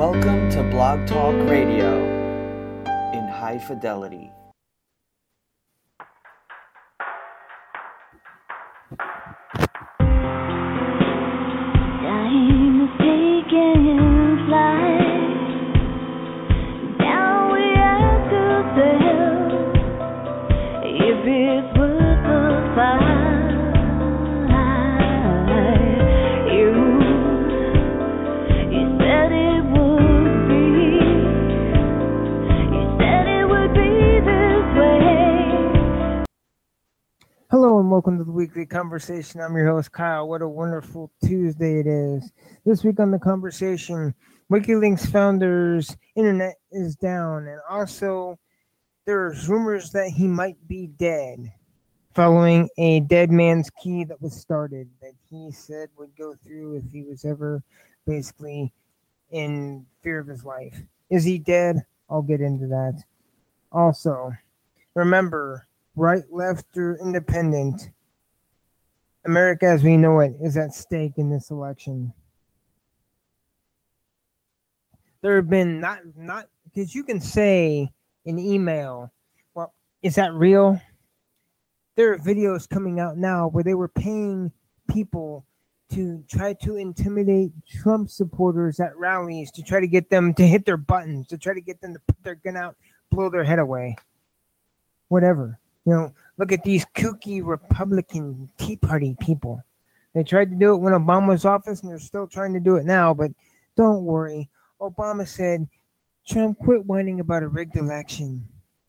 Welcome to Blog Talk Radio in high fidelity. Time is taking flight. Now we have to tell if it's worth the fight. You said it would be. You said it would be this way. Hello and welcome to the weekly conversation. I'm your host, Kyle. What a wonderful Tuesday it is. This week on the conversation, WikiLeaks founder's internet is down, and also there's rumors that he might be dead following a dead man's key that was started that he said would go through if he was ever basically in fear of his life. Is he dead? I'll get into that. Also, remember, right, left, or independent, America as we know it is at stake in this election. There have been not because you can say in email, well, is that real? There are videos coming out now where they were paying people to try to intimidate Trump supporters at rallies to try to get them to hit their buttons, to try to get them to put their gun out, blow their head away. Whatever. You know, look at these kooky Republican Tea Party people. They tried to do it when Obama was in office, and they're still trying to do it now, but don't worry. Obama said, Trump, quit whining about a rigged election.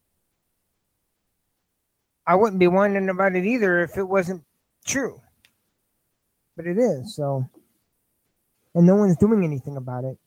I wouldn't be whining about it either if it wasn't true. But it is, so. And no one's doing anything about it.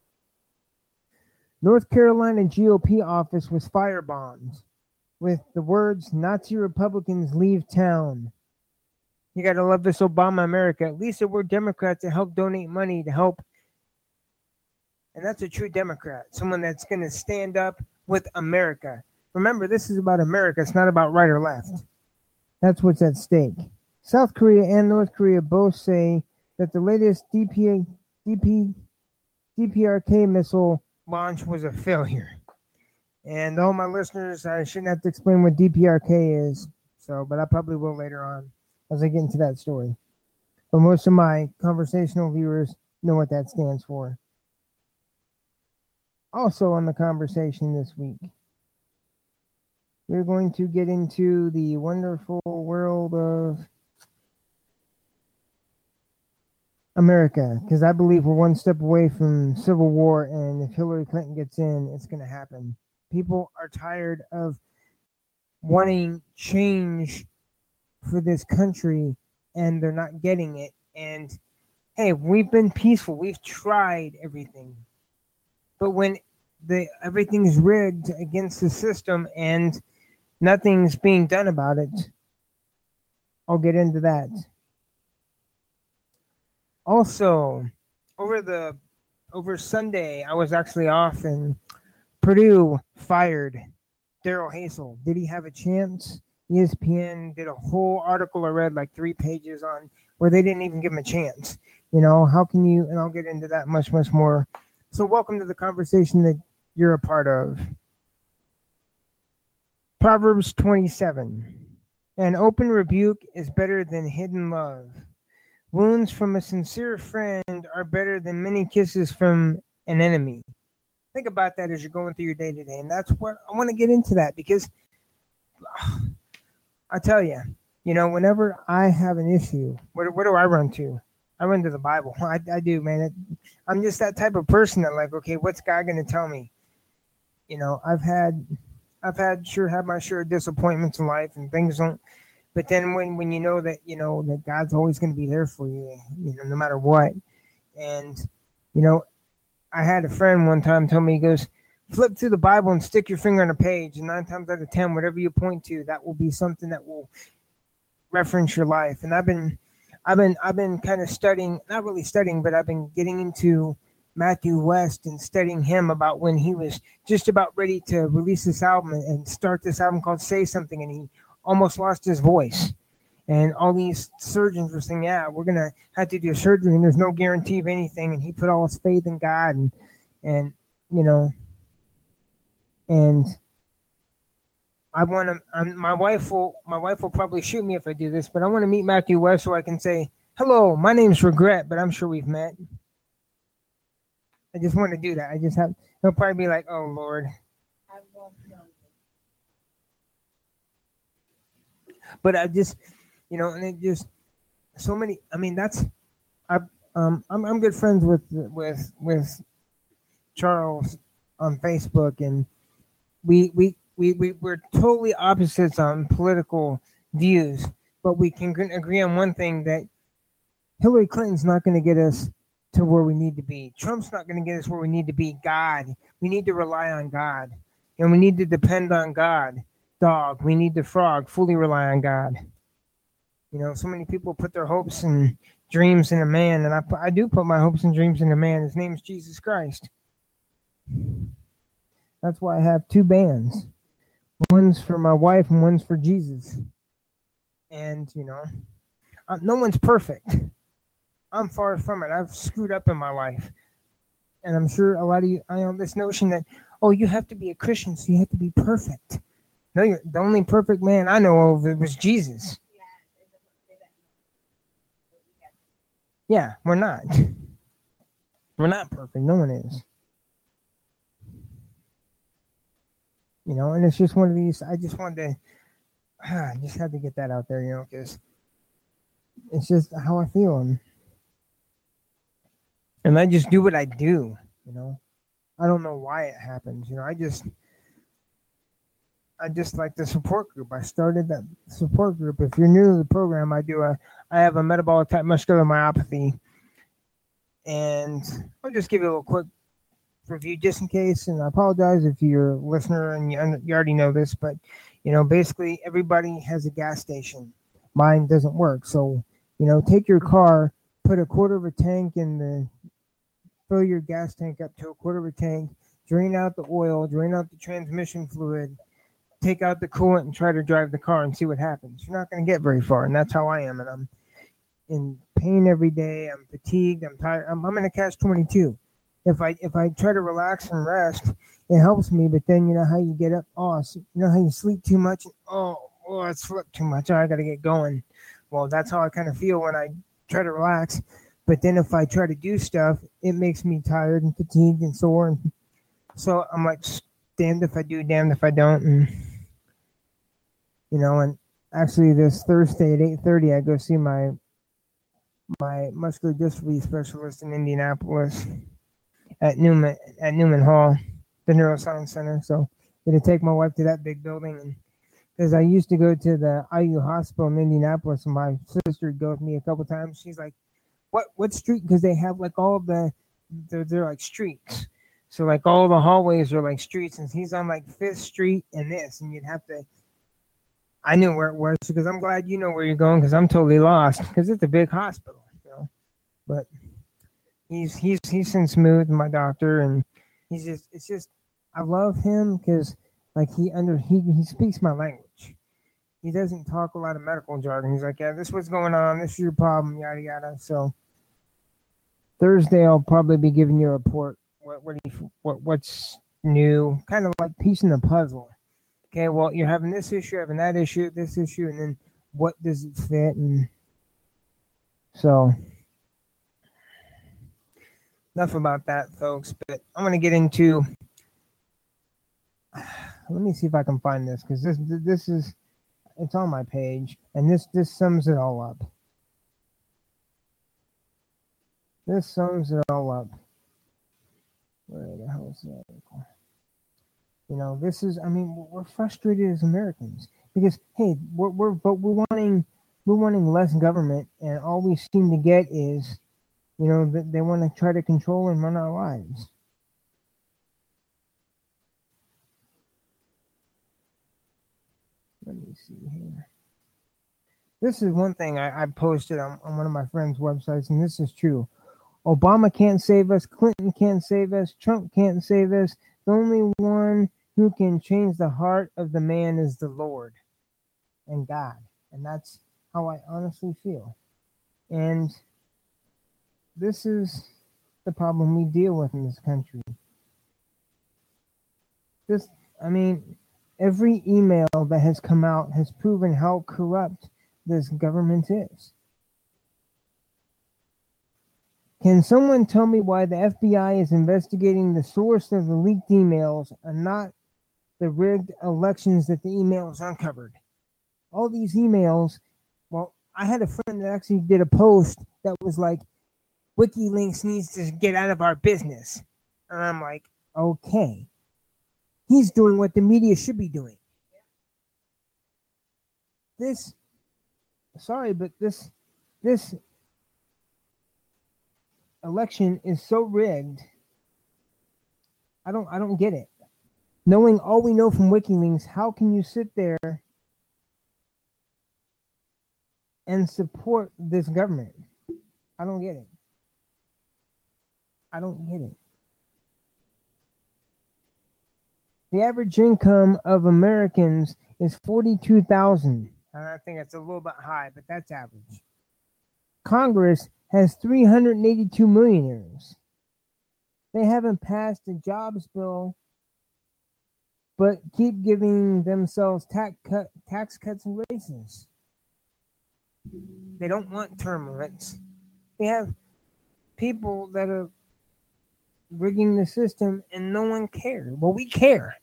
North Carolina GOP office was firebombed with the words, Nazi Republicans leave town. You got to love this Obama America. At least there were Democrats that helped donate money to help. And that's a true Democrat, someone that's going to stand up with America. Remember, this is about America. It's not about right or left. That's what's at stake. South Korea and North Korea both say that the latest DPRK missile launch was a failure. And all my listeners, I shouldn't have to explain what DPRK is, but I probably will later on as I get into that story. But most of my conversational viewers know what that stands for. Also on the conversation this week, we're going to get into the wonderful world of America, because I believe we're one step away from civil war, and if Hillary Clinton gets in, it's going to happen. People are tired of wanting change for this country, and they're not getting it. And, hey, we've been peaceful. We've tried everything. But when everything's rigged against the system and nothing's being done about it, I'll get into that. Also, over Sunday, I was actually off, and Purdue fired Daryl Hazel. Did he have a chance? ESPN did a whole article I read, like 3 pages on, where they didn't even give him a chance. You know, how can you, and I'll get into that much, much more. So welcome to the conversation that you're a part of. Proverbs 27. An open rebuke is better than hidden love. Wounds from a sincere friend are better than many kisses from an enemy. Think about that as you're going through your day to day. And that's what I want to get into that, because I tell you, you know, whenever I have an issue, where do I run to? I run to the Bible. I do, man. I'm just that type of person that, like, okay, what's God going to tell me? You know, I've had my share of disappointments in life, and things don't. But then when you know that God's always going to be there for you, you know, no matter what. And, you know, I had a friend one time tell me, he goes, flip through the Bible and stick your finger on a page, and 9 times out of 10, whatever you point to, that will be something that will reference your life. And I've been kind of studying, not really studying, but I've been getting into Matthew West and studying him about when he was just about ready to release this album and start this album called Say Something, and he almost lost his voice. And all these surgeons were saying, yeah, we're going to have to do surgery, and there's no guarantee of anything. And he put all his faith in God, And, you know, and my wife will probably shoot me if I do this, but I want to meet Matthew West so I can say, hello, my name's Regret, but I'm sure we've met. I just want to do that. He'll probably be like, oh, Lord. But I just, and it just, so many, I mean, I'm good friends with Charles on Facebook, and we're totally opposites on political views, but we can agree on one thing, that Hillary Clinton's not going to get us to where we need to be. Trump's not going to get us where we need to be. God, we need to rely on God, and we need to depend on God. Dog, we need the frog, fully rely on God. So many people put their hopes and dreams in a man, and I do put my hopes and dreams in a man. His name is Jesus Christ. That's why I have 2 bands. One's for my wife and one's for Jesus. And, no one's perfect. I'm far from it. I've screwed up in my life. And I'm sure a lot of you, I know this notion that, oh, you have to be a Christian, so you have to be perfect. No, the only perfect man I know of was Jesus. Yeah, we're not. We're not perfect. No one is. And it's just one of these, I just wanted to, I just had to get that out there, because it's just how I feel. And I just do what I do, I don't know why it happens, I just like the support group. I started that support group. If you're new to the program, I have a metabolic type muscular myopathy. And I'll just give you a little quick review just in case, and I apologize if you're a listener and you already know this, but basically everybody has a gas station. Mine doesn't work, so take your car, put a quarter of a tank fill your gas tank up to a quarter of a tank, drain out the oil, drain out the transmission fluid, take out the coolant, and try to drive the car and see what happens. You're not going to get very far, and that's how I am. And I'm in pain every day. I'm fatigued. I'm tired. I'm in a catch-22. If I try to relax and rest, it helps me. But then how you get up? How you sleep too much? I slept too much. I got to get going. Well, that's how I kind of feel when I try to relax. But then if I try to do stuff, it makes me tired and fatigued and sore. And so I'm like, damned if I do, damned if I don't. And and actually this Thursday at 8:30, I go see my muscular dystrophy specialist in Indianapolis at Newman Hall, the Neuroscience Center. So I'm going to take my wife to that big building, and because I used to go to the IU hospital in Indianapolis, and my sister would go with me a couple times. She's like, what street? Because they have like all they're like streets. So like all the hallways are like streets, and he's on like 5th Street and this, and you'd have to. I knew where it was, because I'm glad you know where you're going, because I'm totally lost, because it's a big hospital, But he's since moved, my doctor, and it's just I love him because like he speaks my language. He doesn't talk a lot of medical jargon. He's like, yeah, this is what's going on, this is your problem, yada yada. So Thursday I'll probably be giving you a report. What's new? Kind of like piecing the puzzle. Okay, well, you're having this issue, having that issue, this issue, and then what does it fit? And so, enough about that, folks. But I'm going to get into. Let me see if I can find this, because this is, it's on my page, and this sums it all up. This sums it all up. Where the hell is that article? This is, we're frustrated as Americans because, hey, we're wanting less government, and all we seem to get is, that they want to try to control and run our lives. Let me see here. This is one thing I posted on one of my friends' websites, and this is true. Obama can't save us. Clinton can't save us. Trump can't save us. The only one who can change the heart of the man is the Lord and God. And that's how I honestly feel. And this is the problem we deal with in this country. This, I mean, every email that has come out has proven how corrupt this government is. Can someone tell me why the FBI is investigating the source of the leaked emails and not the rigged elections that the emails uncovered? All these emails, well, I had a friend that actually did a post that was like, WikiLeaks needs to get out of our business. And I'm like, okay. He's doing what the media should be doing. This election is so rigged. I don't get it. Knowing all we know from WikiLeaks, how can you sit there and support this government? I don't get it. I don't get it. The average income of Americans is $42,000. I think it's a little bit high, but that's average. Congress has 382 millionaires. They haven't passed a jobs bill, but keep giving themselves tax cuts and raises. They don't want term limits. They have people that are rigging the system and no one cares. Well, we care.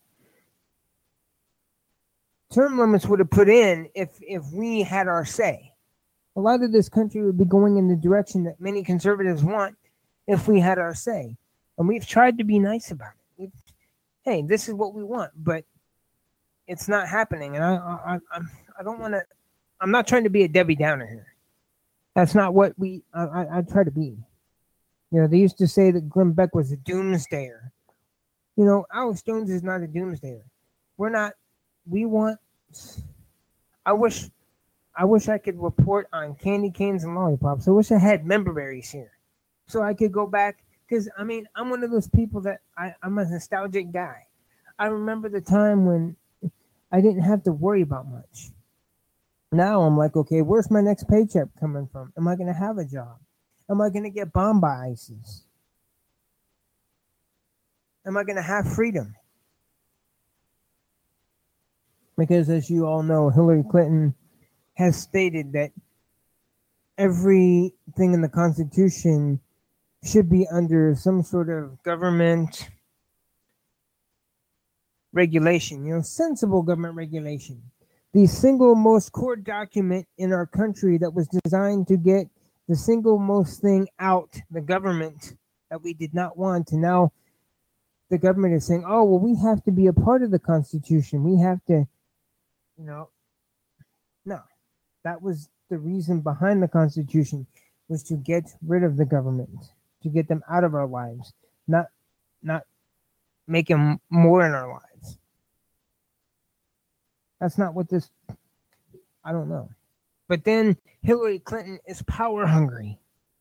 Term limits would have put in if we had our say. A lot of this country would be going in the direction that many conservatives want if we had our say. And we've tried to be nice about it. Hey, this is what we want, but it's not happening. And I don't want to. I'm not trying to be a Debbie Downer here. That's not what I try to be. You know, they used to say that Glenn Beck was a doomsdayer. You know, Alex Jones is not a doomsdayer. We're not. We want. I wish I could report on candy canes and lollipops. I wish I had member berries here, so I could go back. Because I mean, I'm one of those people that I'm a nostalgic guy. I remember the time when I didn't have to worry about much. Now I'm like, okay, where's my next paycheck coming from? Am I going to have a job? Am I going to get bombed by ISIS? Am I going to have freedom? Because as you all know, Hillary Clinton has stated that everything in the Constitution should be under some sort of government regulation, you know, sensible government regulation. The single most core document in our country that was designed to get the single most thing out, the government that we did not want. And now the government is saying, oh, well, we have to be a part of the Constitution. We have to, you know, no. That was the reason behind the Constitution, was to get rid of the government, to get them out of our lives, not make them more in our lives. That's not what this, I don't know. But then Hillary Clinton is power hungry.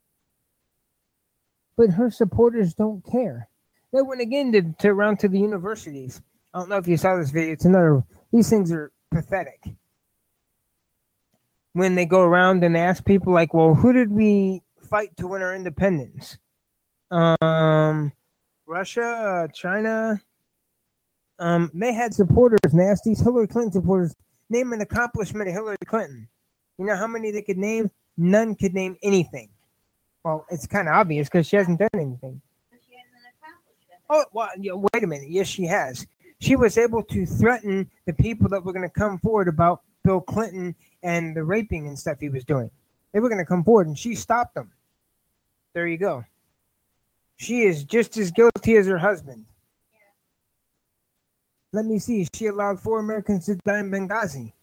But her supporters don't care. They went again to around to the universities. I don't know if you saw this video. It's another, these things are pathetic. When they go around and they ask people like, well, who did we fight to win our independence? Russia, China. They had supporters, and they asked these Hillary Clinton supporters, name an accomplishment of Hillary Clinton. You know how many they could name? None could name anything. Well, it's kind of obvious because she hasn't done anything. She hasn't accomplished it. Oh, well, yeah, wait a minute. Yes, she has. She was able to threaten the people that were going to come forward about Bill Clinton and the raping and stuff he was doing. They were going to come forward, and she stopped them. There you go. She is just as guilty as her husband. Let me see. She allowed 4 Americans to die in Benghazi.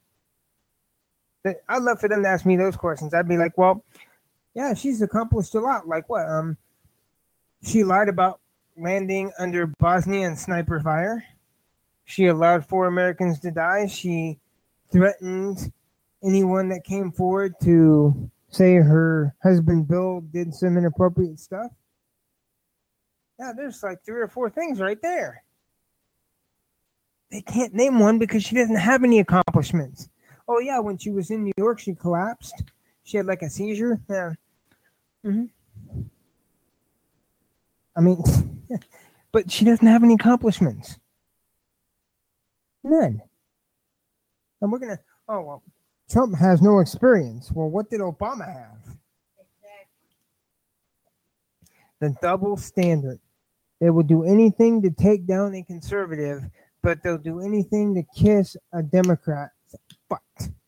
I'd love for them to ask me those questions. I'd be like, well, yeah, she's accomplished a lot. Like what? She lied about landing under Bosnia and sniper fire. She allowed 4 Americans to die. She threatened anyone that came forward to say her husband Bill did some inappropriate stuff. Yeah, there's like 3 or 4 things right there. They can't name one because she doesn't have any accomplishments. Oh, yeah, when she was in New York, she collapsed. She had like a seizure. Yeah. Mm-hmm. I mean, but she doesn't have any accomplishments. None. And we're going to, oh, well, Trump has no experience. Well, what did Obama have? Exactly. The double standard. They will do anything to take down a conservative, but they'll do anything to kiss a Democrat. But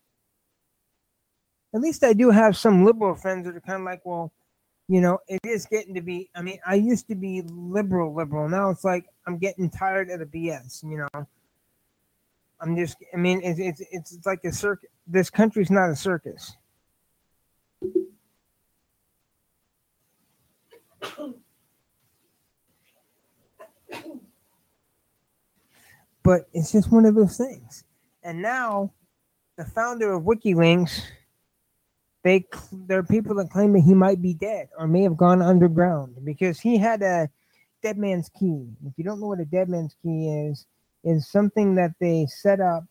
at least I do have some liberal friends that are kind of like, well, you know, it is getting to be. I mean, I used to be liberal. Now it's like I'm getting tired of the BS. You know, I'm just. I mean, it's like a circus. This country's not a circus. But it's just one of those things. And now, the founder of WikiLeaks, there are people that claim that he might be dead or may have gone underground because he had a dead man's key. If you don't know what a dead man's key is something that they set up.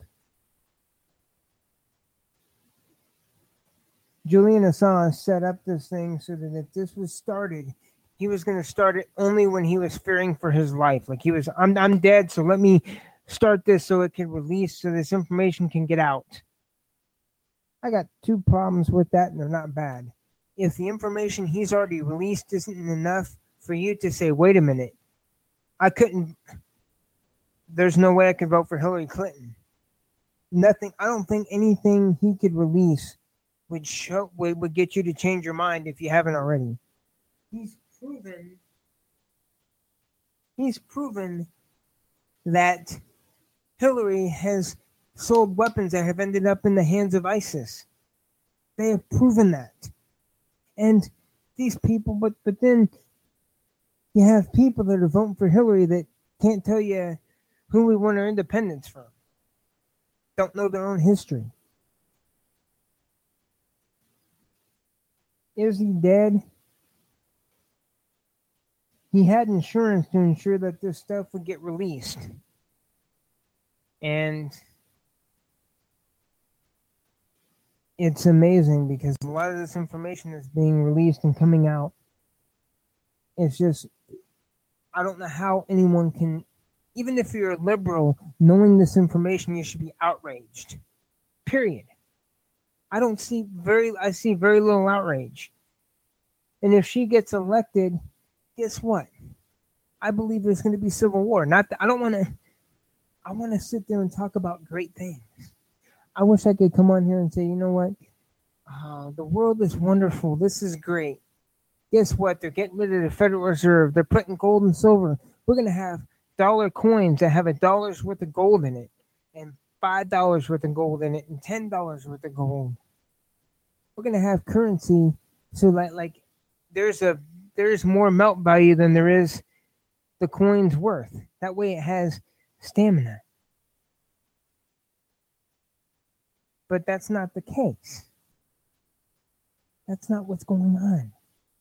Julian Assange set up this thing so that if this was started, he was going to start it only when he was fearing for his life. Like he was, I'm dead, so let me start this so it can release, so this information can get out. I got two problems with that, and they're not bad. If the information he's already released isn't enough for you to say, wait a minute, there's no way I could vote for Hillary Clinton. Nothing, I don't think anything he could release would get you to change your mind if you haven't already. He's proven that Hillary has sold weapons that have ended up in the hands of ISIS. They have proven that. And these people, but then you have people that are voting for Hillary that can't tell you who we won our independence from. Don't know their own history. Is he dead? He had insurance to ensure that this stuff would get released. And it's amazing because a lot of this information that's being released and coming out, it's just, I don't know how anyone can, even if you're a liberal, knowing this information, you should be outraged. Period. I see very little outrage. And if she gets elected, guess what? I believe there's going to be civil war. I want to sit there and talk about great things. I wish I could come on here and say, you know what? The world is wonderful. This is great. Guess what? They're getting rid of the Federal Reserve. They're putting gold and silver. We're going to have dollar coins that have $1 worth of gold in it, and $5 worth of gold in it, and $10 worth of gold. We're going to have currency so like there's more melt value than there is the coin's worth. That way it has stamina. But that's not the case. That's not what's going on.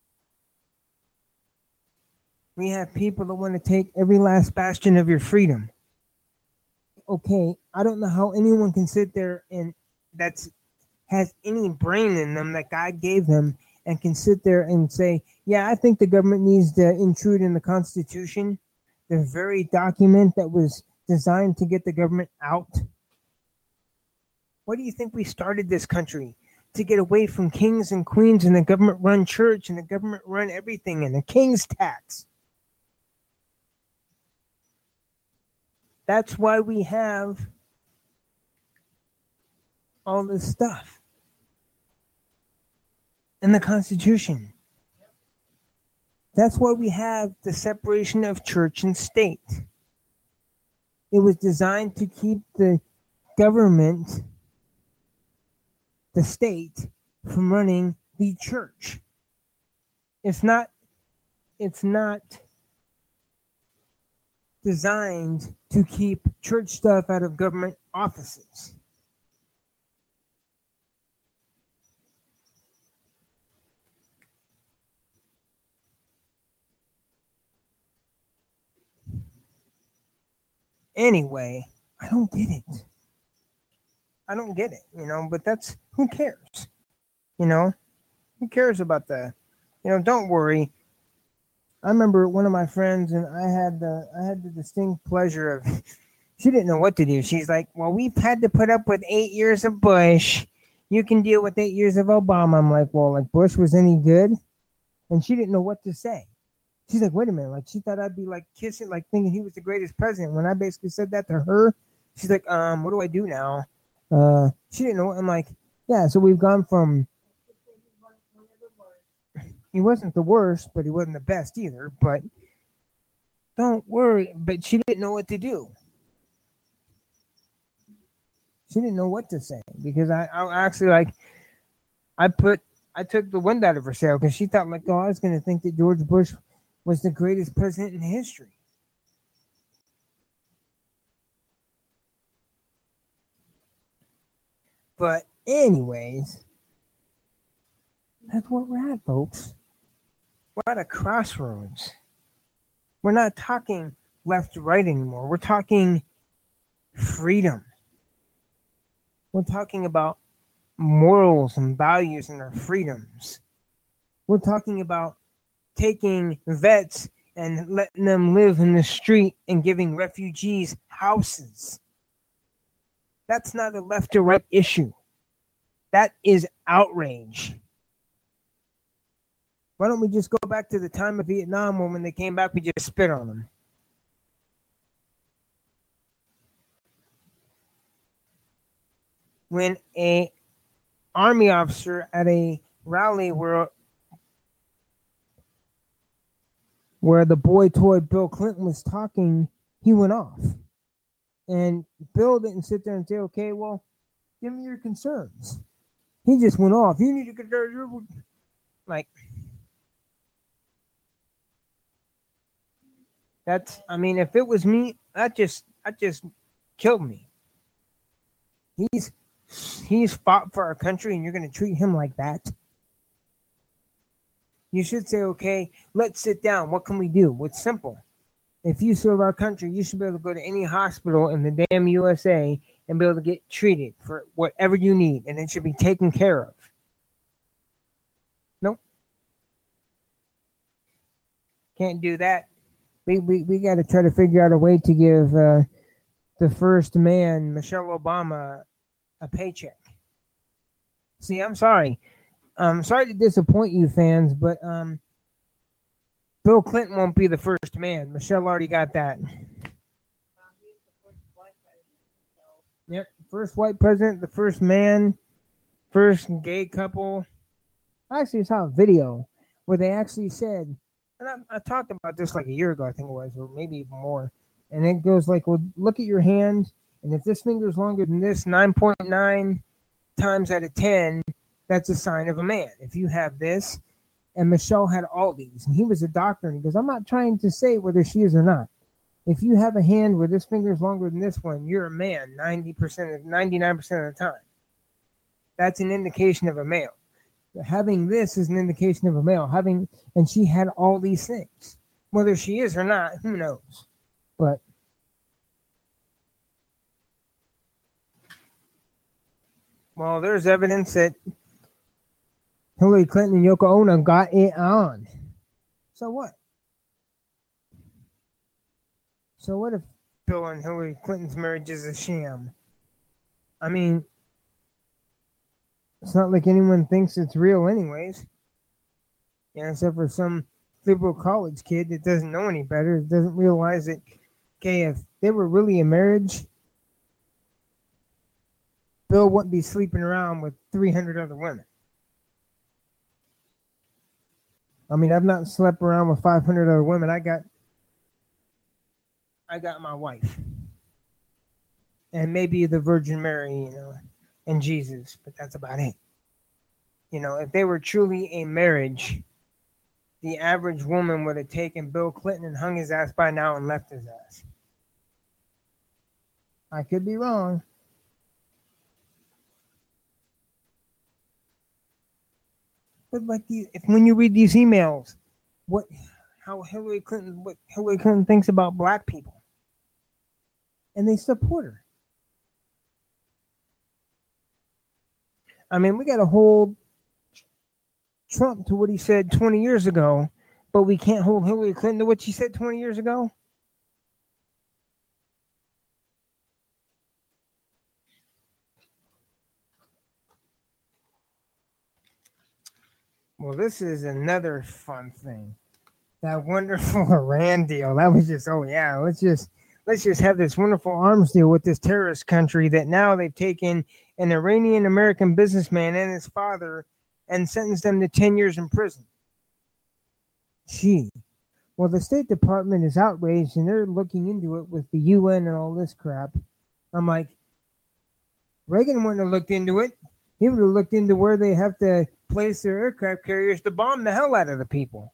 We have people that want to take every last bastion of your freedom. Okay, I don't know how anyone can sit there and has any brain in them that God gave them and can sit there and say, yeah, I think the government needs to intrude in the Constitution, the very document that was designed to get the government out. Why do you think we started this country? To get away from kings and queens and the government-run church and the government-run everything and the king's tax. That's why we have all this stuff in the Constitution. That's why we have the separation of church and state. It was designed to keep the government, the state, from running the church. It's not designed to keep church stuff out of government offices. Anyway, I don't get it. But who cares? Who cares about that? Don't worry. I remember one of my friends, and I had the distinct pleasure of She didn't know what to do. She's like, well, we've had to put up with 8 years of Bush. You can deal with 8 years of Obama. I'm like, well, like Bush was any good? And she didn't know what to say. She's like, wait a minute. Like, she thought I'd be like kissing, like thinking he was the greatest president. When I basically said that to her, she's like, what do I do now? She didn't know. I'm like, yeah, so we've gone from, he wasn't the worst, but he wasn't the best either. But don't worry. But she didn't know what to do. She didn't know what to say because I actually like, I took the wind out of her sail because she thought like, oh, I was going to think that George Bush was the greatest president in history. But anyways, that's where we're at, folks. We're at a crossroads. We're not talking left to right anymore. We're talking freedom. We're talking about morals and values and our freedoms. We're talking about taking vets and letting them live in the street and giving refugees houses. That's not a left or right issue. That is outrage. Why don't we just go back to the time of Vietnam when they came back, we just spit on them? When a army officer at a rally where the boy toy Bill Clinton was talking, he went off. And Bill didn't sit there and say, okay, well, give me your concerns. He just went off. You need to consider your, like, that's, I mean, if it was me, that just killed me. He's fought for our country and you're going to treat him like that? You should say, okay, let's sit down. What can we do? What's simple? If you serve our country, you should be able to go to any hospital in the damn USA and be able to get treated for whatever you need, and it should be taken care of. Nope. Can't do that. We got to try to figure out a way to give the first man, Michelle Obama, a paycheck. See, I'm sorry. I'm sorry to disappoint you fans, but Bill Clinton won't be the first man. Michelle already got that. Yep, first white president, the first man, first gay couple. I actually saw a video where they actually said, and I talked about this like a year ago, I think it was, or maybe even more. And it goes like, well, look at your hand, and if this finger is longer than this 9.9 times out of 10, that's a sign of a man. If you have this, and Michelle had all these, and he was a doctor, and he goes, I'm not trying to say whether she is or not. If you have a hand where this finger is longer than this one, you're a man 99% of the time. That's an indication of a male. Having this is an indication of a male. And she had all these things. Whether she is or not, who knows? But well, there's evidence that Hillary Clinton and Yoko Ono got it on. So what? So what if Bill and Hillary Clinton's marriage is a sham? I mean, it's not like anyone thinks it's real anyways. Yeah, except for some liberal college kid that doesn't know any better, doesn't realize that, okay, if they were really a marriage, Bill wouldn't be sleeping around with 300 other women. I mean, I've not slept around with 500 other women. I got my wife. And maybe the Virgin Mary, and Jesus, but that's about it. If they were truly a marriage, the average woman would have taken Bill Clinton and hung his ass by now and left his ass. I could be wrong. But like when you read these emails, what Hillary Clinton thinks about black people. And they support her. I mean, we got to hold Trump to what he said 20 years ago, but we can't hold Hillary Clinton to what she said 20 years ago. Well, this is another fun thing. That wonderful Iran deal. That was just, oh yeah, let's just have this wonderful arms deal with this terrorist country that now they've taken an Iranian American businessman and his father and sentenced them to 10 years in prison. Gee. Well, the State Department is outraged and they're looking into it with the UN and all this crap. I'm like, Reagan wouldn't have looked into it. He would have looked into where they have to place their aircraft carriers to bomb the hell out of the people.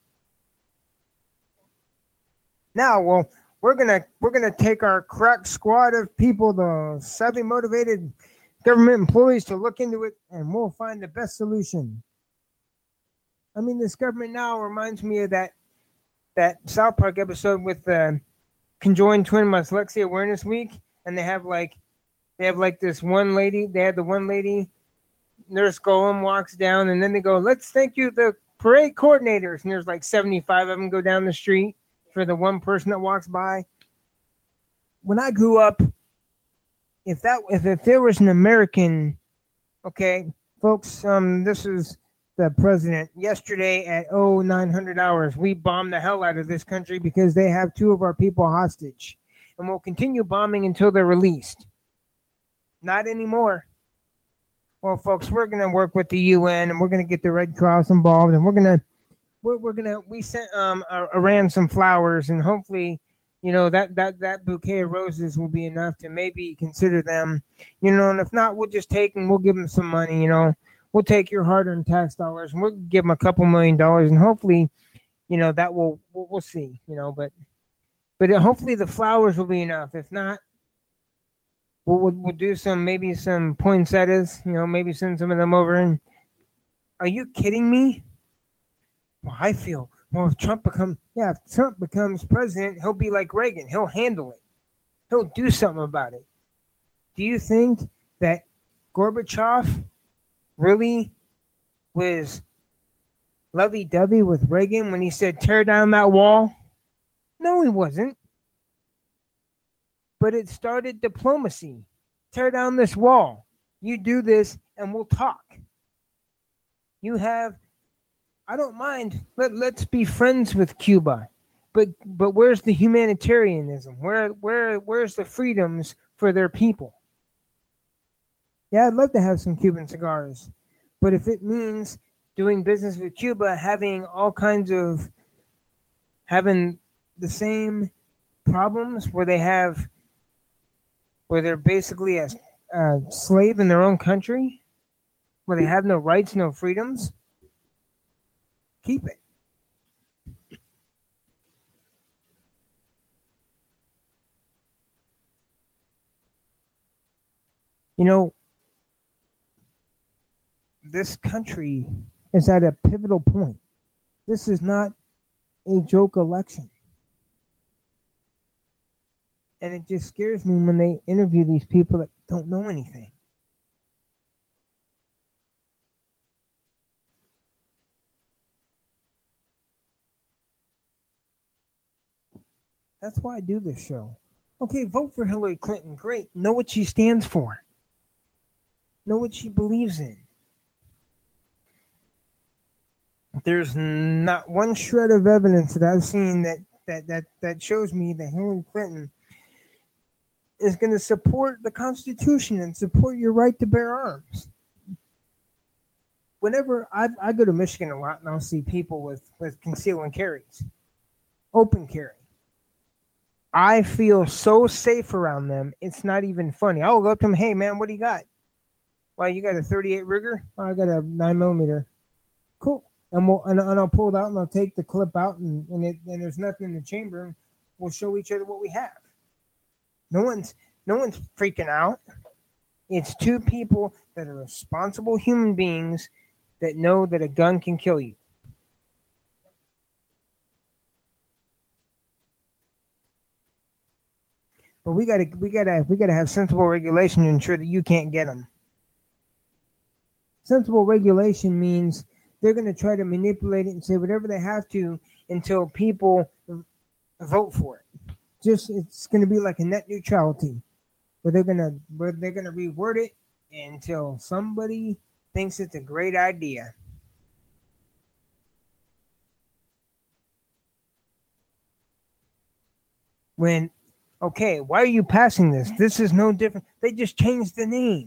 Now, well, we're gonna take our crack squad of people, the sadly motivated government employees, to look into it, and we'll find the best solution. I mean, this government now reminds me of that South Park episode with conjoined twin dyslexia awareness week, and they have like this one lady. They had the one lady, Nurse Golem, walks down, and then they go, "Let's thank you, the parade coordinators," and there's like 75 of them go down the street for the one person that walks by. When I grew up, if there was an American, okay, folks, this is the president. Yesterday at 0900 hours, we bombed the hell out of this country because they have 2 of our people hostage, and we'll continue bombing until they're released. Not anymore. Well, folks, we're gonna work with the UN, and we're gonna get the Red Cross involved, and we sent Iran some flowers, and hopefully, that bouquet of roses will be enough to maybe consider them, and if not, we'll just take and we'll give them some money, we'll take your hard-earned tax dollars and we'll give them a couple $1 million, and hopefully, that we'll see, but hopefully the flowers will be enough. If not, we'll do maybe some poinsettias, maybe send some of them over. And are you kidding me? Well, I feel, if Trump becomes president, he'll be like Reagan. He'll handle it. He'll do something about it. Do you think that Gorbachev really was lovey-dovey with Reagan when he said, tear down that wall? No, he wasn't. But it started diplomacy. Tear down this wall. You do this and we'll talk. I don't mind. Let's be friends with Cuba. But where's the humanitarianism? Where's the freedoms for their people? Yeah, I'd love to have some Cuban cigars. But if it means doing business with Cuba, having the same problems where they're basically a slave in their own country, where they have no rights, no freedoms, keep it. This country is at a pivotal point. This is not a joke election. And it just scares me when they interview these people that don't know anything. That's why I do this show. Okay, vote for Hillary Clinton. Great. Know what she stands for. Know what she believes in. There's not one shred of evidence that I've seen that shows me that Hillary Clinton is going to support the Constitution and support your right to bear arms. Whenever I go to Michigan a lot, and I'll see people with conceal and carries, open carry. I feel so safe around them. It's not even funny. I'll go up to them, hey man, what do you got? Well, you got a 38 Ruger? Oh, I got a 9mm. Cool. And I'll pull it out and I'll take the clip out and there's nothing in the chamber. And we'll show each other what we have. No one's freaking out. It's 2 people that are responsible human beings that know that a gun can kill you. But we gotta have sensible regulation to ensure that you can't get them. Sensible regulation means they're going to try to manipulate it and say whatever they have to until people vote for it. It's going to be like a net neutrality, where they're going to reword it until somebody thinks it's a great idea. When, okay, why are you passing this? This is no different. They just changed the name.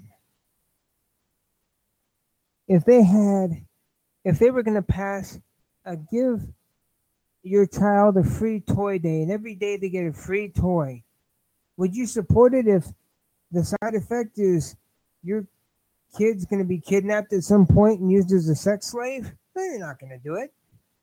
If they were going to pass give your child a free toy day, and every day they get a free toy, would you support it if the side effect is your kid's going to be kidnapped at some point and used as a sex slave? No, you're not going to do it.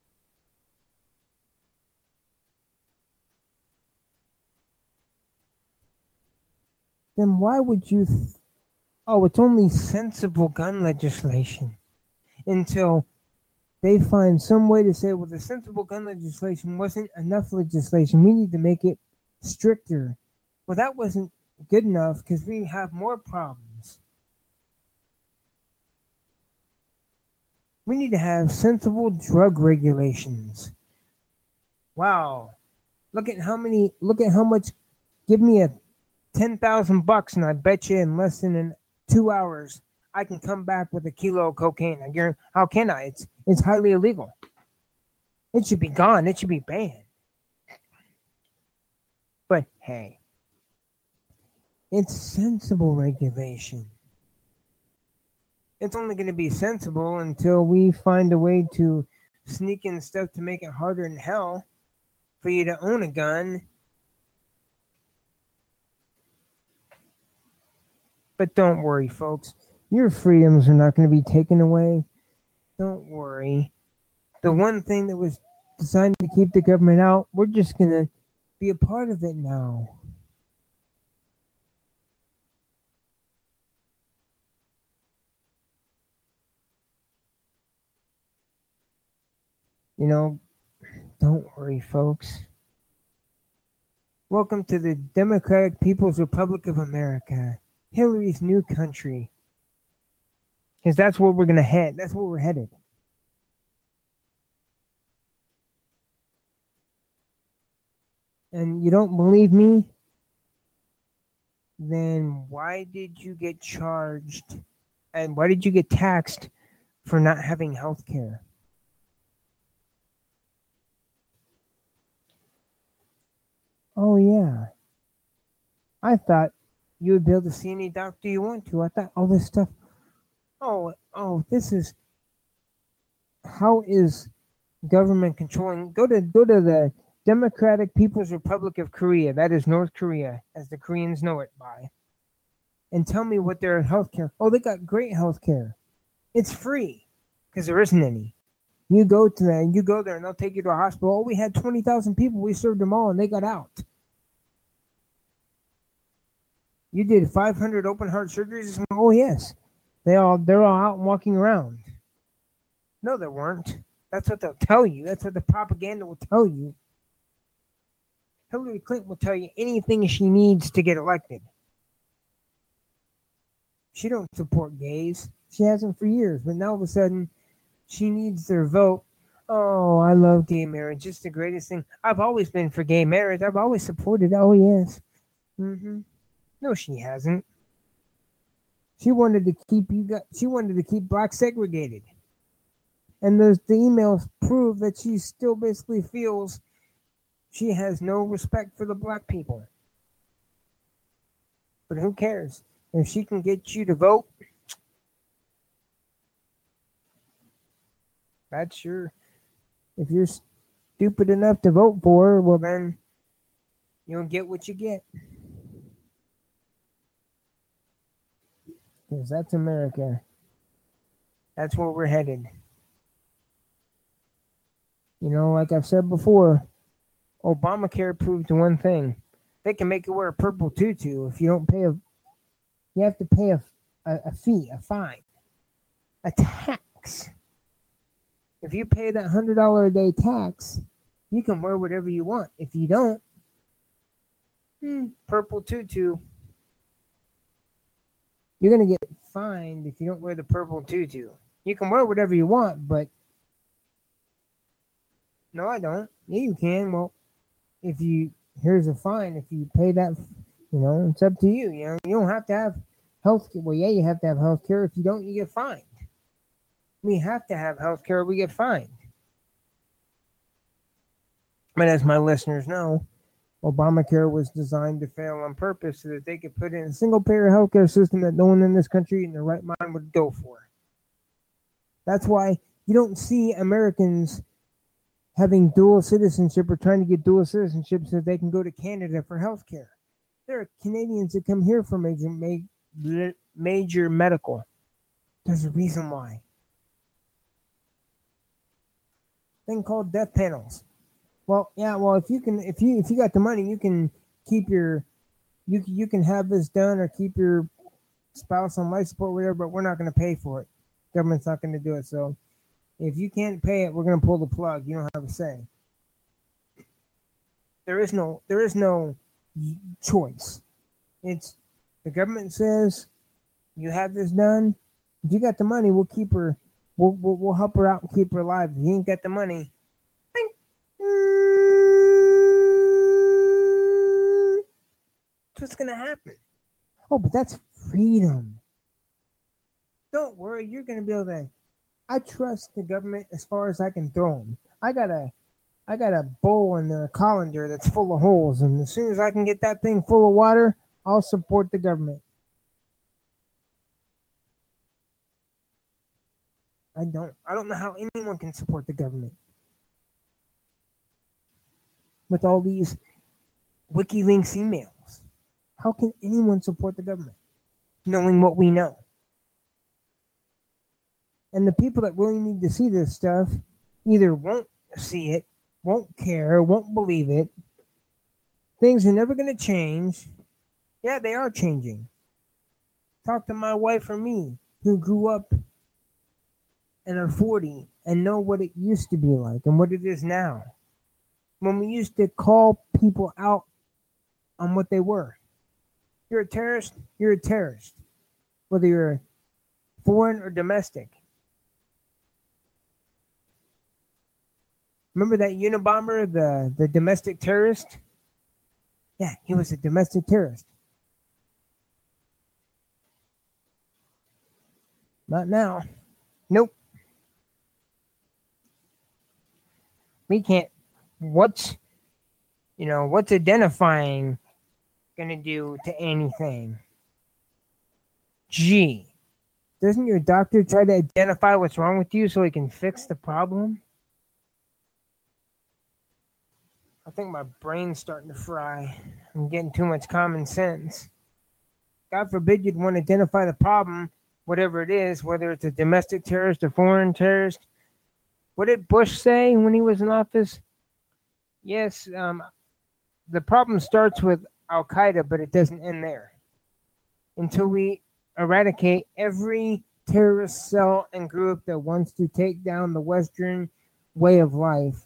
Then why would you? It's only sensible gun legislation until they find some way to say, well, the sensible gun legislation wasn't enough legislation. We need to make it stricter. Well, that wasn't good enough because we have more problems. We need to have sensible drug regulations. Wow. Look at how much, give me a $10,000 and I bet you in less than 2 hours I can come back with a kilo of cocaine. I guarantee. How can I? It's highly illegal. It should be gone. It should be banned. But hey, it's sensible regulation. It's only going to be sensible until we find a way to sneak in stuff to make it harder than hell for you to own a gun. But don't worry, folks. Your freedoms are not going to be taken away. Don't worry. The one thing that was designed to keep the government out, we're just going to be a part of it now. Don't worry, folks. Welcome to the Democratic People's Republic of America, Hillary's new country. Because that's where we're going to head. That's where we're headed. And you don't believe me? Then why did you get charged and why did you get taxed for not having health care? Oh, yeah. I thought you would be able to see any doctor you want to. I thought all this stuff. This is. How is government controlling? Go to the Democratic People's Republic of Korea. That is North Korea, as the Koreans know it by. And tell me what their healthcare. Oh, they got great healthcare. It's free because there isn't any. You go there, and they'll take you to a hospital. Oh, we had 20,000 people. We served them all, and they got out. You did 500 open heart surgeries. Oh yes, they're all out and walking around. No, they weren't. That's what they'll tell you. That's what the propaganda will tell you. Hillary Clinton will tell you anything she needs to get elected. She don't support gays. She hasn't for years, but now all of a sudden, she needs their vote. Oh, I love gay marriage. It's the greatest thing. I've always been for gay marriage. I've always supported. Oh yes. No, she hasn't. She wanted to keep blacks segregated. And the emails prove that she still basically feels she has no respect for the black people. But who cares? If she can get you to vote, that's your. If you're stupid enough to vote for her, well then you'll get what you get. Because that's America. That's where we're headed. Like I've said before, Obamacare proved one thing. They can make you wear a purple tutu if you don't pay you have to pay a fee, a fine, a tax. If you pay that $100 a day tax, you can wear whatever you want. If you don't, purple tutu. You're going to get fined if you don't wear the purple tutu. You can wear whatever you want, but no, I don't. Yeah, you can. Well, here's a fine. If you pay that, it's up to you. You don't have to have health care. Well, yeah, you have to have health care. If you don't, you get fined. We have to have health care. We get fined. But as my listeners know, Obamacare was designed to fail on purpose so that they could put in a single-payer healthcare system that no one in this country in their right mind would go for. That's why you don't see Americans having dual citizenship or trying to get dual citizenship so they can go to Canada for healthcare. There are Canadians that come here for major medical. There's a reason why. Thing called death panels. Well, yeah. Well, if you got the money, you can keep you can have this done or keep your spouse on life support, whatever. But we're not going to pay for it. Government's not going to do it. So if you can't pay it, we're going to pull the plug. You don't have a say. There is no choice. It's the government says you have this done. If you got the money, we'll keep her. We'll help her out and keep her alive. If you ain't got the money, what's gonna happen? Oh, but that's freedom. Don't worry, you're gonna be able to. I trust the government as far as I can throw them. I got a bowl in a colander that's full of holes, and as soon as I can get that thing full of water, I'll support the government. I don't know how anyone can support the government with all these WikiLeaks emails. How can anyone support the government knowing what we know? And the people that really need to see this stuff either won't see it, won't care, won't believe it. Things are never going to change. Yeah, they are changing. Talk to my wife or me, who grew up and are 40 and know what it used to be like and what it is now. When we used to call people out on what they were. You're a terrorist, you're a terrorist. Whether you're foreign or domestic. Remember that Unabomber, the domestic terrorist? Yeah, he was a domestic terrorist. Not now. Nope. We can't. What's identifying gonna do to anything? Gee, doesn't your doctor try to identify what's wrong with you so he can fix the problem? I think my brain's starting to fry. I'm getting too much common sense. God forbid you'd want to identify the problem, whatever it is, whether it's a domestic terrorist or foreign terrorist. What did Bush say when he was in office? Yes, the problem starts with Al-Qaeda, but it doesn't end there. Until we eradicate every terrorist cell and group that wants to take down the Western way of life.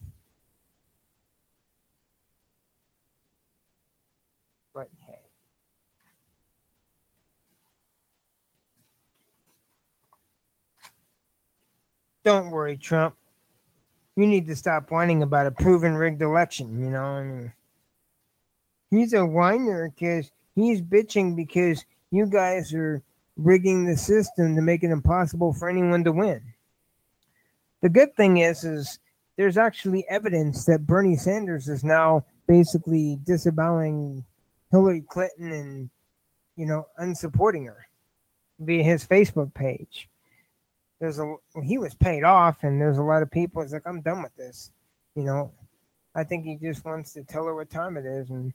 But hey. Don't worry, Trump. You need to stop whining about a proven rigged election, you know? I mean, he's a whiner because he's bitching because you guys are rigging the system to make it impossible for anyone to win. The good thing is there's actually evidence that Bernie Sanders is now basically disavowing Hillary Clinton and, unsupporting her via his Facebook page. He was paid off, and there's a lot of people. It's like, I'm done with this. I think he just wants to tell her what time it is, and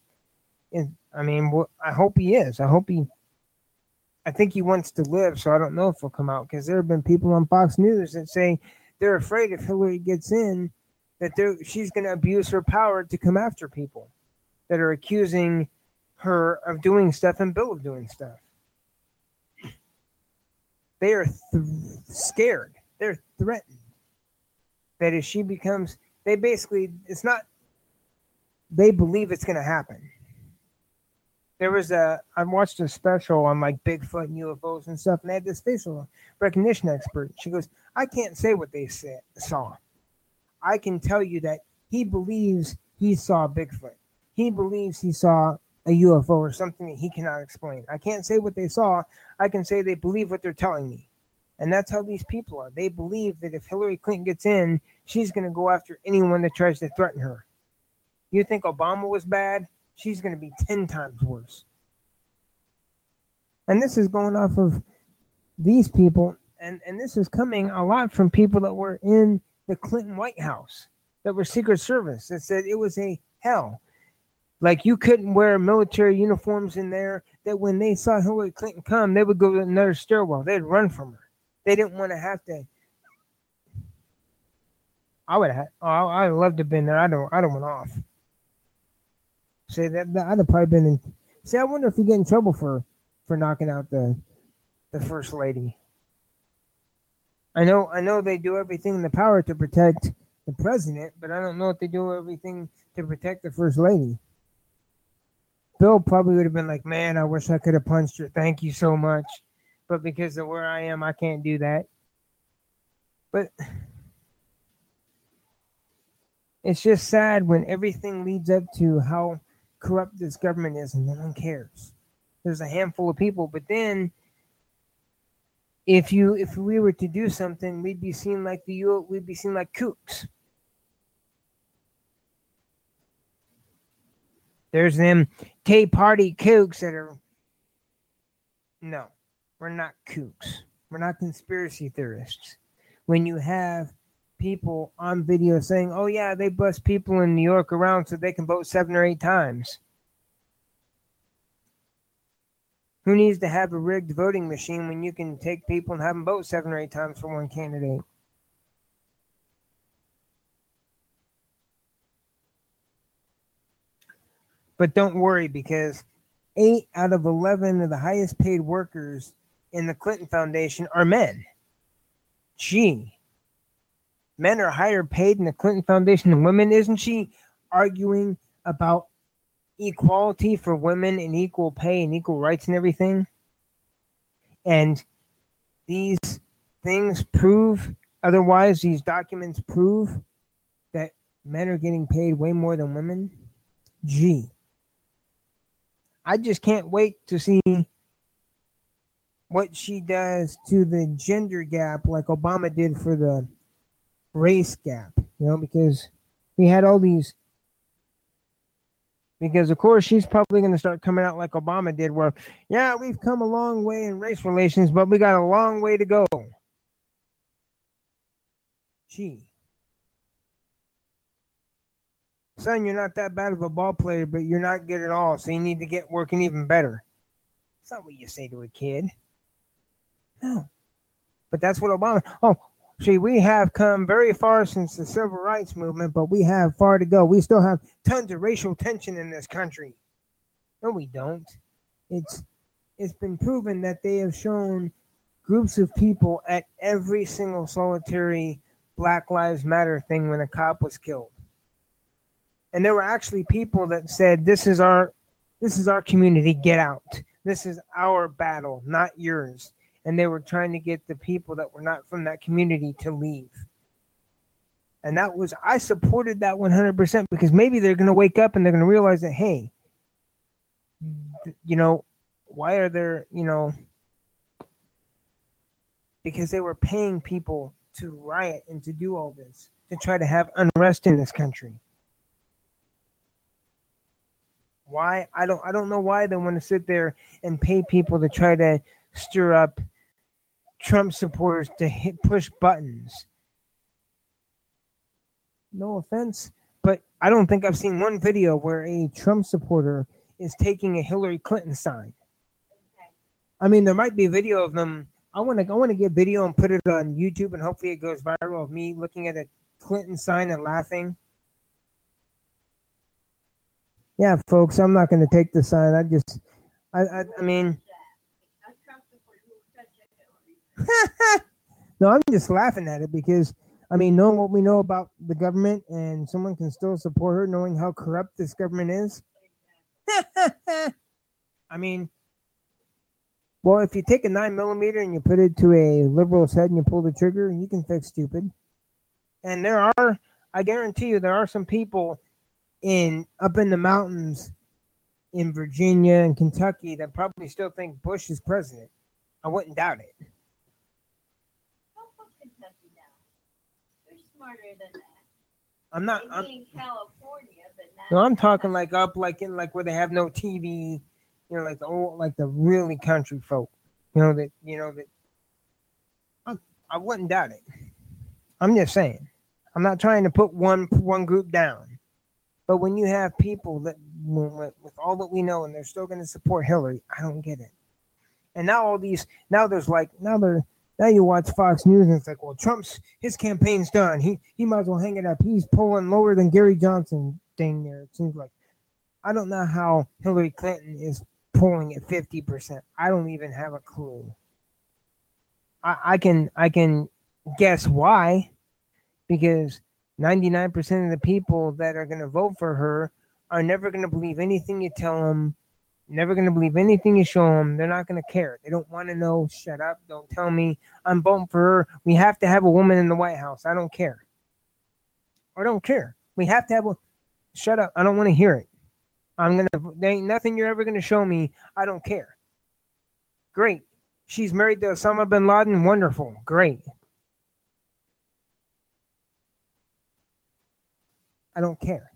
I hope he is. I think he wants to live, so I don't know if he'll come out, because there have been people on Fox News that say they're afraid if Hillary gets in that she's going to abuse her power to come after people that are accusing her of doing stuff and Bill of doing stuff. They are scared. They're threatened that if she becomes, they believe it's going to happen. I watched a special on like Bigfoot and UFOs and stuff, and they had this facial recognition expert. She goes, I can't say what they saw. I can tell you that he believes he saw Bigfoot. He believes he saw a UFO or something that he cannot explain. I can't say what they saw. I can say they believe what they're telling me. And that's how these people are. They believe that if Hillary Clinton gets in, she's going to go after anyone that tries to threaten her. You think Obama was bad? she's going to be 10 times worse. And this is going off of these people, and this is coming a lot from people that were in the Clinton White House, that were Secret Service, that said it was a hell. Like, you couldn't wear military uniforms in there, that when they saw Hillary Clinton come, they would go to another stairwell. They'd run from her. They didn't want to have to. I'd love to have been there. I'd have went off. Say that I'd have probably been in. See, I wonder if you get in trouble for knocking out the first lady. I know they do everything in the power to protect the president, but I don't know if they do everything to protect the first lady. Bill probably would have been like, man, I wish I could have punched her. Thank you so much. But because of where I am, I can't do that. But it's just sad when everything leads up to how corrupt this government is and no one cares. There's a handful of people, but then if we were to do something, we'd be seen like kooks. There's them Tea Party kooks that are. No, we're not kooks. We're not conspiracy theorists. When you have people on video saying, oh yeah, they bust people in New York around so they can vote 7 or 8 times. Who needs to have a rigged voting machine when you can take people and have them vote 7 or 8 times for one candidate? But don't worry, because 8 out of 11 of the highest paid workers in the Clinton Foundation are men. Gee. Men are higher paid in the Clinton Foundation than women. Isn't she arguing about equality for women and equal pay and equal rights and everything? And these things prove, otherwise these documents prove that men are getting paid way more than women. Gee. I just can't wait to see what she does to the gender gap like Obama did for the race gap, because we had all these. Because, of course, she's probably going to start coming out like Obama did, where, yeah, we've come a long way in race relations, but we got a long way to go. Gee. Son, you're not that bad of a ball player, but you're not good at all, so you need to get working even better. That's not what you say to a kid. No. But that's what Obama... Oh, see, we have come very far since the civil rights movement, but we have far to go. We still have tons of racial tension in this country. No, we don't. It's been proven that they have shown groups of people at every single solitary Black Lives Matter thing when a cop was killed. And there were actually people that said, this is our community, get out. This is our battle, not yours. And they were trying to get the people that were not from that community to leave. And I supported that 100%, because maybe they're going to wake up and they're going to realize that, hey, why are there, because they were paying people to riot and to do all this, to try to have unrest in this country. Why? I don't know why they want to sit there and pay people to try to stir up Trump supporters to push buttons. No offense, but I don't think I've seen one video where a Trump supporter is taking a Hillary Clinton sign. I mean, there might be a video of them. I want to get video and put it on YouTube, and hopefully it goes viral, of me looking at a Clinton sign and laughing. Yeah, folks, I'm not going to take the sign. I mean, no, I'm just laughing at it because, I mean, knowing what we know about the government, and someone can still support her knowing how corrupt this government is. I mean, well, if you take a 9mm and you put it to a liberal's head and you pull the trigger, you can fix stupid. And I guarantee you, there are some people up in the mountains in Virginia and Kentucky that probably still think Bush is president. I wouldn't doubt it. Don't fuck Kentucky now. You're smarter than that. I'm not. Maybe in California, but not. No, I'm talking like up, like in like where they have no TV. You know, like the old, like the really country folk. You know that. I wouldn't doubt it. I'm just saying. I'm not trying to put one group down. But when you have people that, with all that we know, and they're still going to support Hillary, I don't get it. And now now you watch Fox News and it's like, well, his campaign's done. He might as well hang it up. He's polling lower than Gary Johnson. Dang there, it seems like. I don't know how Hillary Clinton is polling at 50%. I don't even have a clue. I can guess why, because 99% of the people that are going to vote for her are never going to believe anything you tell them, never going to believe anything you show them. They're not going to care. They don't want to know. Shut up. Don't tell me I'm voting for her. We have to have a woman in the White House. I don't care. I don't care. We have to have a. Shut up. I don't want to hear it. There ain't nothing you're ever going to show me. I don't care. Great. She's married to Osama bin Laden. Wonderful. Great. I don't care.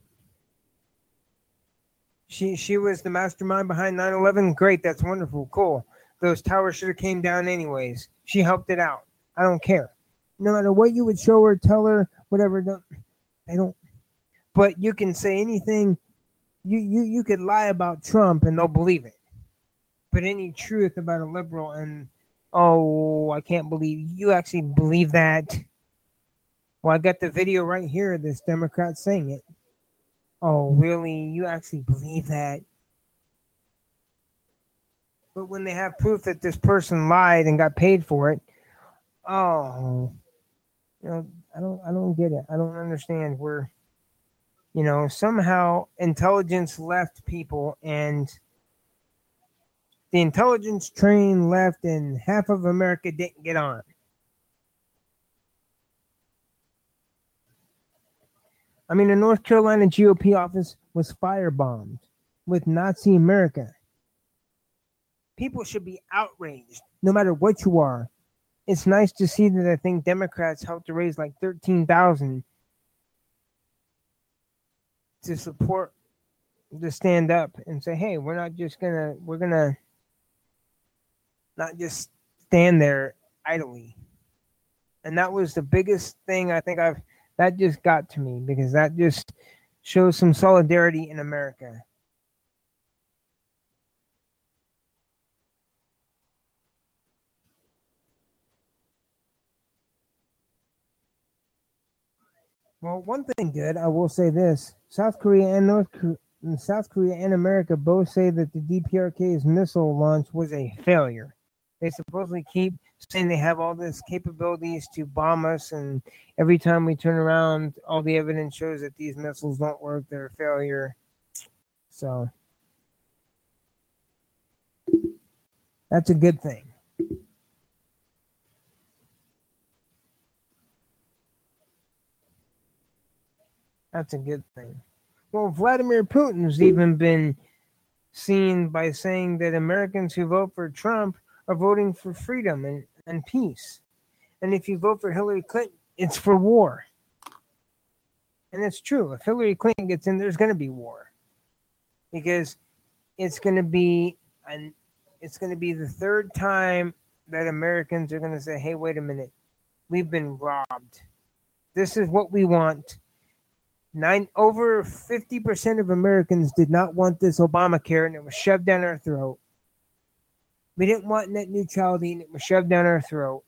She was the mastermind behind 9/11. Great. That's wonderful. Cool. Those towers should have came down anyways. She helped it out. I don't care. No matter what you would show her, tell her, whatever. They don't. But you can say anything. You could lie about Trump and they'll believe it. But any truth about a liberal and, oh, I can't believe you actually believe that. Well, I got the video right here of this Democrat saying it. Oh, really? You actually believe that? But when they have proof that this person lied and got paid for it, oh, I don't get it. I don't understand where, somehow intelligence left people and the intelligence train left and half of America didn't get on. I mean, the North Carolina GOP office was firebombed with Nazi America. People should be outraged, no matter what you are. It's nice to see that I think Democrats helped to raise like $13,000 to support, to stand up and say, hey, we're gonna not just stand there idly. And that was the biggest thing I think that just got to me, because that just shows some solidarity in America. Well, one thing good, I will say this: South Korea and America both say that the DPRK's missile launch was a failure. They supposedly keep saying they have all this capabilities to bomb us, and every time we turn around, all the evidence shows that these missiles don't work. They're a failure. So that's a good thing. That's a good thing. Well, Vladimir Putin's even been seen by saying that Americans who vote for Trump are voting for freedom and peace. And if you vote for Hillary Clinton, it's for war. And it's true. If Hillary Clinton gets in, there's going to be war. Because it's going to be the third time that Americans are going to say, hey, wait a minute. We've been robbed. This is what we want. Over 50% of Americans did not want this Obamacare, and it was shoved down our throat. We didn't want net neutrality, and it was shoved down our throat.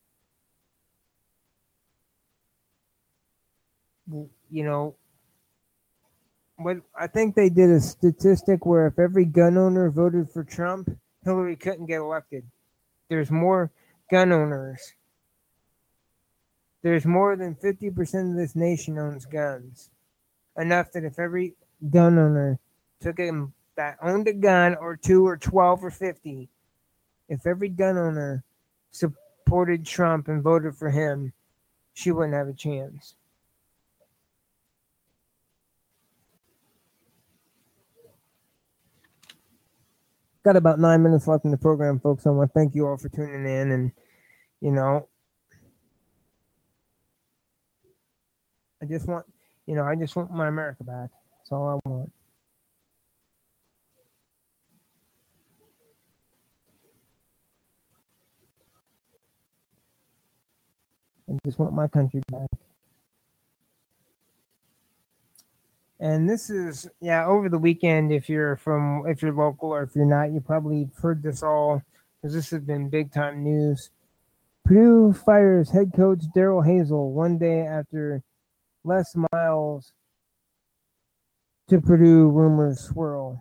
What I think they did a statistic where if every gun owner voted for Trump, Hillary couldn't get elected. There's more gun owners. There's more than 50% of this nation owns guns. Enough that if every gun owner that owned a gun, or 2 or 12 or 50, if every gun owner supported Trump and voted for him, she wouldn't have a chance. Got about 9 minutes left in the program, folks. I want to thank you all for tuning in, and I just want, I just want my America back. That's all I want. I just want my country back. And this is, over the weekend, if you're local or if you're not, you probably heard this all because this has been big time news. Purdue fires head coach Daryl Hazel one day after Les Miles to Purdue rumors swirl.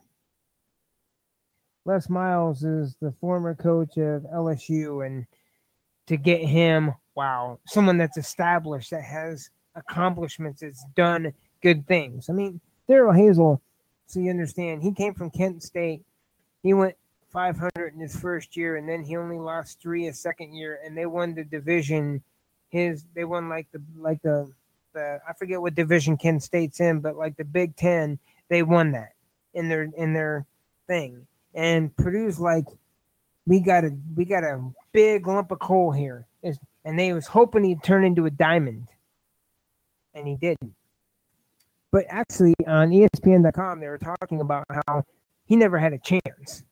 Les Miles is the former coach of LSU, and to get him, wow, someone that's established, that has accomplishments, that's done good things. I mean, Daryl Hazel, so you understand, he came from Kent State. He went 500 in his first year, and then he only lost 3 his second year, and they won the division. They won like the I forget what division Kent State's in, but like the Big Ten, they won that in their thing. And Purdue's like, we got a big lump of coal here, and they was hoping he'd turn into a diamond, and he didn't. But actually, on ESPN.com, they were talking about how he never had a chance.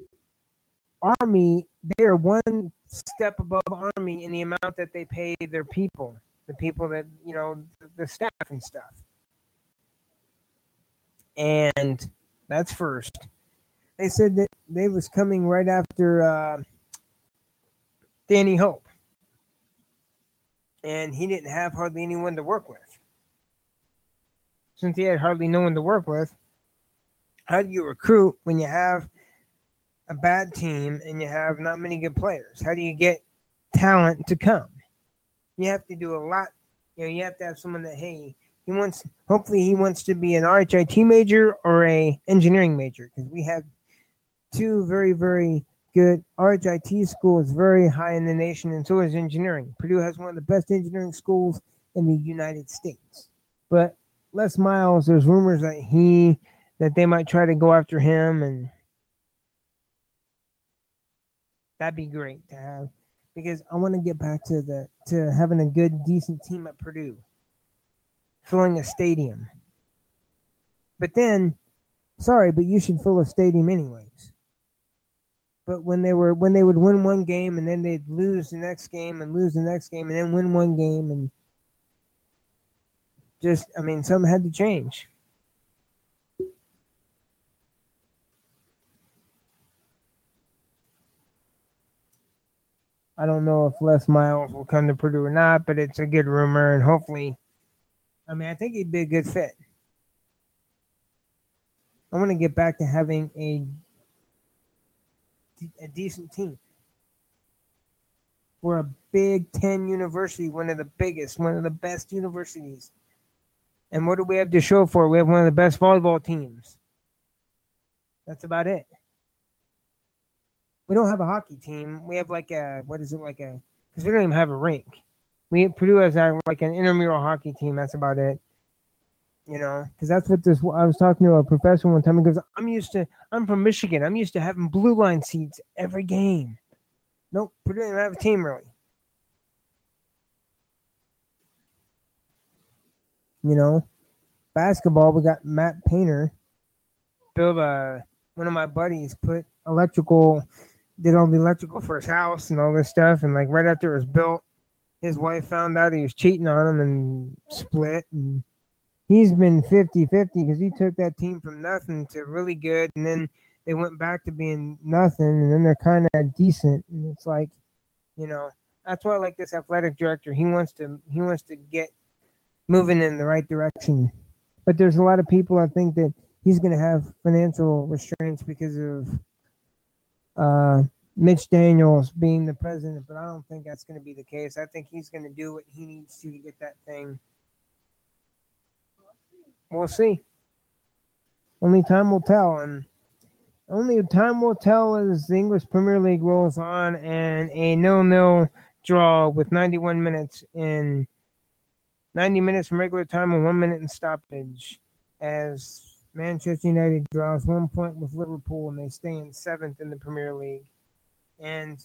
Army, they are one step above Army in the amount that they pay their people, the people that, the staff and stuff. And that's first. They said that they was coming right after Danny Hope. And he didn't have hardly anyone to work with. Since he had hardly no one to work with, how do you recruit when you have a bad team and you have not many good players? How do you get talent to come? You have to do a lot. You have to have someone that, hey, hopefully he wants to be an RHIT major or a engineering major, because we have 2 very, very good RHIT schools, very high in the nation, and so is engineering. Purdue has one of the best engineering schools in the United States. But Les Miles, there's rumors that they might try to go after him, and that'd be great to have, because I want to get back to having a good, decent team at Purdue, filling a stadium. But then, sorry, but you should fill a stadium anyways. But when they would win one game and then they'd lose the next game and lose the next game and then win one game, and something had to change. I don't know if Les Miles will come to Purdue or not, but it's a good rumor, and hopefully, I think he'd be a good fit. I want to get back to having a decent team. We're a Big Ten university, one of the biggest, one of the best universities. And what do we have to show for it? We have one of the best volleyball teams. That's about it. We don't have a hockey team. We have because we don't even have a rink. Purdue has like an intramural hockey team. That's about it. Because that's what I was talking to a professor one time. He goes, I'm from Michigan. I'm used to having blue line seats every game. Nope, Purdue doesn't have a team really. Basketball, we got Matt Painter. One of my buddies did all the electrical for his house and all this stuff. And like right after it was built, his wife found out he was cheating on him and split. And he's been 50-50 because he took that team from nothing to really good, and then they went back to being nothing, and then they're kind of decent. And it's like, that's why I like this athletic director. He wants to get moving in the right direction. But there's a lot of people, I think, that he's going to have financial restraints because of Mitch Daniels being the president, but I don't think that's going to be the case. I think he's going to do what he needs to get that thing. We'll see. Only time will tell, and only time will tell as the English Premier League rolls on, and a 0-0 draw with 91 minutes in 90 minutes from regular time and 1 minute in stoppage, as Manchester United draws 1 point with Liverpool, and they stay in 7th in the Premier League. And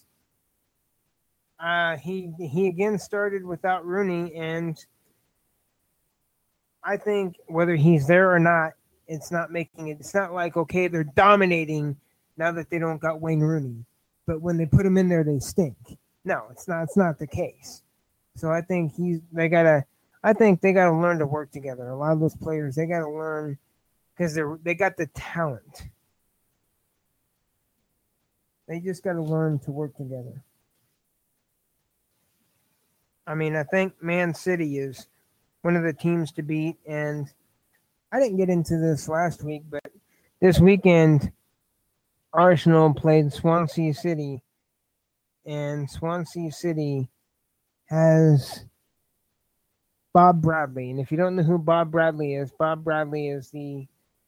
he again started without Rooney, and I think whether he's there or not, it's not making it. It's not like, okay, they're dominating now that they don't got Wayne Rooney, but when they put him in there, they stink. No, it's not. It's not the case. So I think they gotta. I think they gotta learn to work together. A lot of those players, they gotta learn because they got the talent. They just gotta learn to work together. I mean, I think Man City is one of the teams to beat, and I didn't get into this last week, but this weekend, Arsenal played Swansea City, and Swansea City has Bob Bradley. And if you don't know who Bob Bradley is the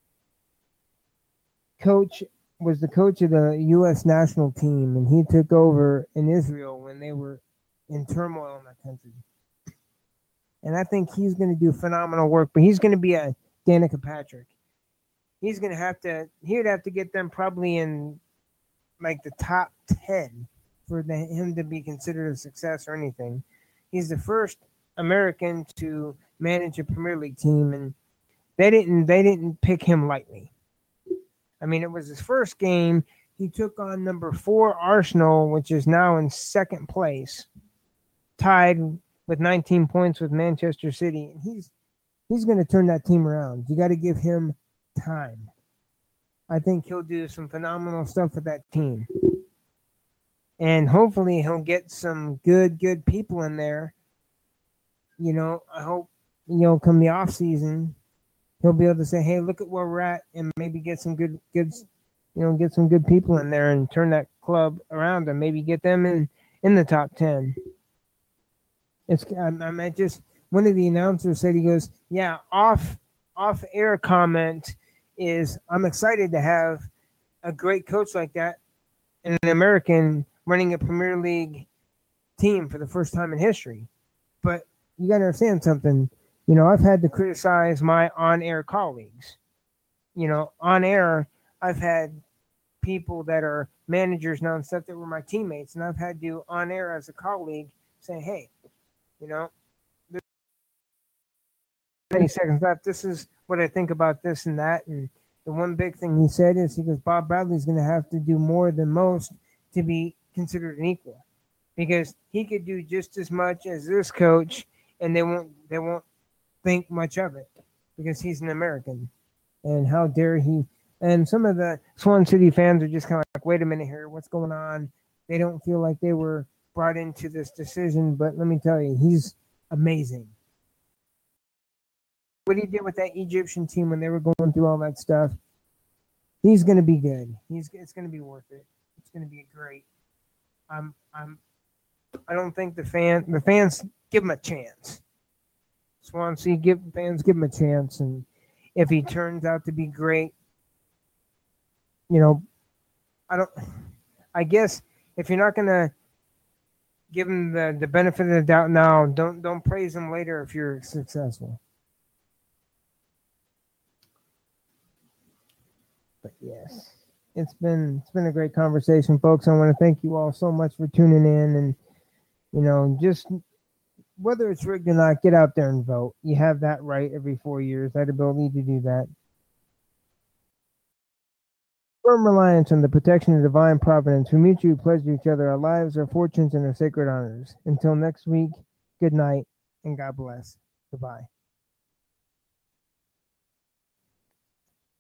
coach, was the coach of the U.S. national team, and he took over in Israel when they were in turmoil in that country. And I think he's going to do phenomenal work, but he's going to be a Danica Patrick. He'd have to get them probably in like the top 10 for him to be considered a success or anything. He's the first American to manage a Premier League team, and they didn't pick him lightly. I mean, it was his first game. He took on number 4 Arsenal, which is now in second place, tied with 19 points with Manchester City. And he's going to turn that team around. You got to give him time. I think he'll do some phenomenal stuff with that team. And hopefully he'll get some good people in there. You know, I hope, come the off season, he'll be able to say, hey, look at where we're at, and maybe get some good get some good people in there and turn that club around and maybe get them in the top 10. I just, one of the announcers said, he goes, yeah, off air comment is, I'm excited to have a great coach like that and an American running a Premier League team for the first time in history. But you got to understand something. I've had to criticize my on-air colleagues. On air, I've had people that are managers now and stuff that were my teammates, and I've had to, on air as a colleague, say, hey, there's 20 seconds left. This is what I think about this and that. And the one big thing he said is, he goes, Bob Bradley's going to have to do more than most to be considered an equal, because he could do just as much as this coach, and they won't think much of it because he's an American. And how dare he? And some of the Swan City fans are just kind of like, wait a minute here, what's going on? They don't feel like they were brought into this decision, but let me tell you, he's amazing. What he did with that Egyptian team when they were going through all that stuff, he's going to be good. It's going to be worth it. It's going to be great. I don't think the fans give him a chance. Swansea fans give him a chance, and if he turns out to be great, I guess if you're not going to give him the benefit of the doubt now, don't praise him later if you're successful. But yes, it's been a great conversation, folks. I want to thank you all so much for tuning in, and just whether it's rigged or not, get out there and vote. You have that right every 4 years, that ability to do that. Firm reliance on the protection of divine providence, we mutually pledge to each other our lives, our fortunes, and our sacred honors. Until next week, good night, and God bless. Goodbye.